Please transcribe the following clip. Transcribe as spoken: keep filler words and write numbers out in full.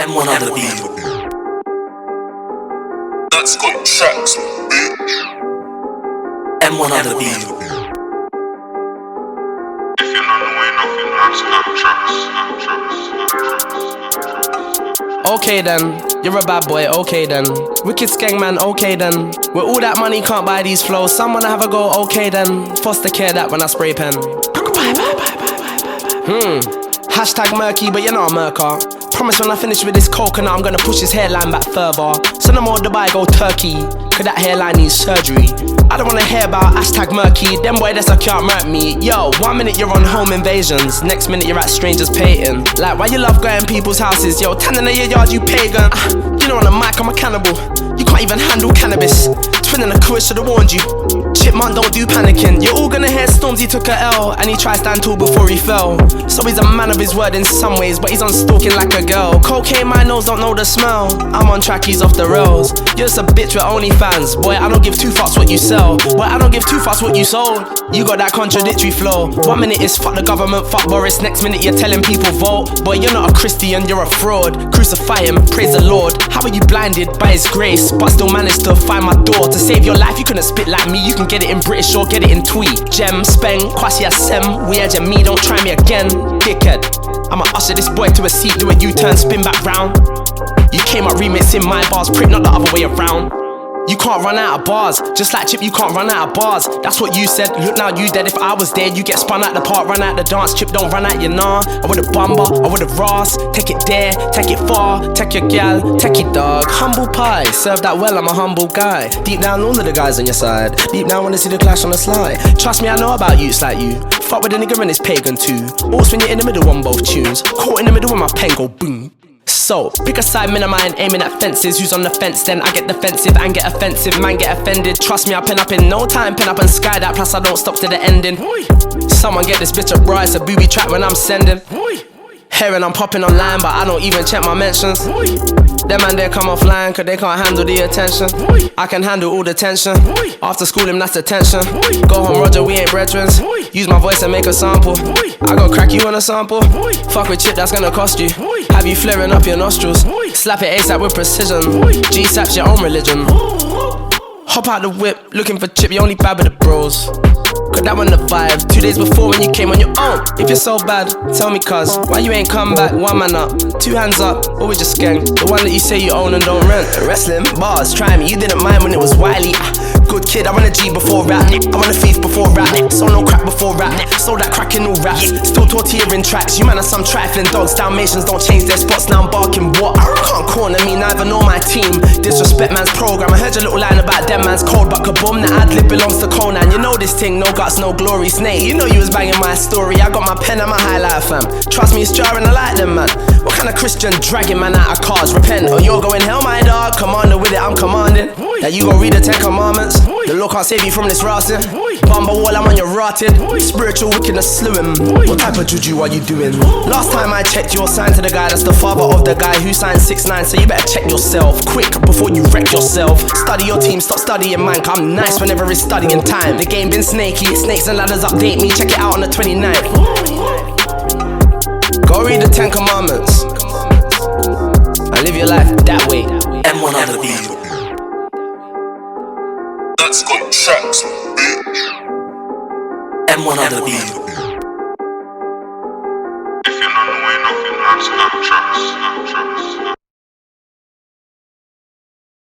M one on the beat. That's got tracks, bitch. M one on the beat. If you're not knowing nothing, that's got tracks, got tracks. Okay then, you're a bad boy, okay then. Wicked skeng man, okay then. With all that money can't buy these flows. Someone have a go, okay then. Foster care that when I spray pen. Hmm. Hashtag murky, but you're not a murker. Promise when I finish with this coconut, I'm gonna push his hairline back further. So no more Dubai, go Turkey, cause that hairline needs surgery. I don't wanna hear about hashtag murky. Them boy that's a can't murk me. Yo, one minute you're on home invasions, next minute you're at strangers painting. Like why you love going people's houses? Yo, tanning in your yard, you pagan. Ah, you know on the mic I'm a cannibal. You can't even handle cannabis. Twinning a career should've warned you. Chipmunk don't do panicking. You're all gonna hear Stormzy took a L, and he tried stand tall before he fell. So he's a man of his word in some ways, but he's on stalking like a girl. Cocaine, my nose don't know the smell. I'm on track, he's off the rails. You're just a bitch with OnlyFans. Boy, I don't give two fucks what you sell. Boy, I don't give two fucks what you sold. You got that contradictory flow. One minute is fuck the government, fuck Boris. Next minute you're telling people vote. Boy, you're not a Christian, you're a fraud. Crucify him, praise the Lord. How are you blinded by his grace, but still managed to find my door? To save your life, you couldn't spit like me. You can get it in British or get it in Twee. Gem, Speng, Kwasi Asem. We edge me, don't try me again, dickhead. I'ma usher this boy to a seat, do a U-turn, spin back round. You came up remixing my bars, prick, not the other way around. You can't run out of bars, just like Chip, you can't run out of bars. That's what you said, look now you dead. If I was dead, you get spun out the park, run out the dance. Chip don't run out your nah. I would've bumba, I would've Ross. Take it there, take it far, take your gal, take it dog. Humble pie, serve that well, I'm a humble guy. Deep down all of the guys on your side, deep down wanna see the clash on the slide. Trust me, I know about youths like you. Fuck with a nigga and it's pagan too. Always when you're in the middle on both tunes. Caught in the middle when my pen go boom. So, pick a side, men of mine aiming at fences. Who's on the fence then? I get defensive and get offensive. Man get offended. Trust me, I pen up in no time. Pen up and sky that. Plus I don't stop to the ending. Someone get this bitch a bra. It's a booby trap when I'm sending. Hearing I'm popping online, but I don't even check my mentions. Them man they come offline, cause they can't handle the attention. I can handle all the tension. After school him, that's attention. Go home Roger, we ain't brethren. Use my voice and make a sample. I gon' crack you on a sample. Fuck with Chip, that's gonna cost you. Have you flaring up your nostrils. Slap it ASAP with precision. G-Sap's your own religion. Hop out the whip, looking for Chip, you only bad with the bros. Cause that one the vibe. Two days before when you came on your own. If you're so bad, tell me cuz why you ain't come back? One man up, two hands up, or we just gang. The one that you say you own and don't rent. Wrestling, bars, try me, you didn't mind when it was Wiley. Good kid, I want a G before rap. I want a thief before rap. Sold no crack before rap. Sold that crack in all raps. Still tortilla in tracks. You man are some trifling dogs. Dalmatians don't change their spots. Now I'm barking what? Can't corner me, neither nor my team. Disrespect man's program. I heard your little line about them man's cold, but kaboom, the ad-lib belongs to Conan. You know this thing, no guts, no glory. Snake, you know you was banging my story. I got my pen and my highlighter, fam. Trust me, it's jarring, I like them, man. What kind of Christian dragging man out of cars? Repent, or you're going hell, my dog. Commander with it, I'm commanding. That you gon' read the Ten Commandments. The Lord can't save you from this rotting. Bumba wall, I'm on your rotted. Spiritual wickedness slew him. What type of juju are you doing? Last time I checked, you're signed to the guy that's the father of the guy who signed six nine. So you better check yourself quick before you wreck yourself. Study your team, stop studying mine. I'm nice whenever it's studying time. The game been snaky, snakes and ladders update me. Check it out on the twenty-ninth. Go read the Ten Commandments and live your life that way. M one on the beat. That's got tracks, bitch. M one on the beat.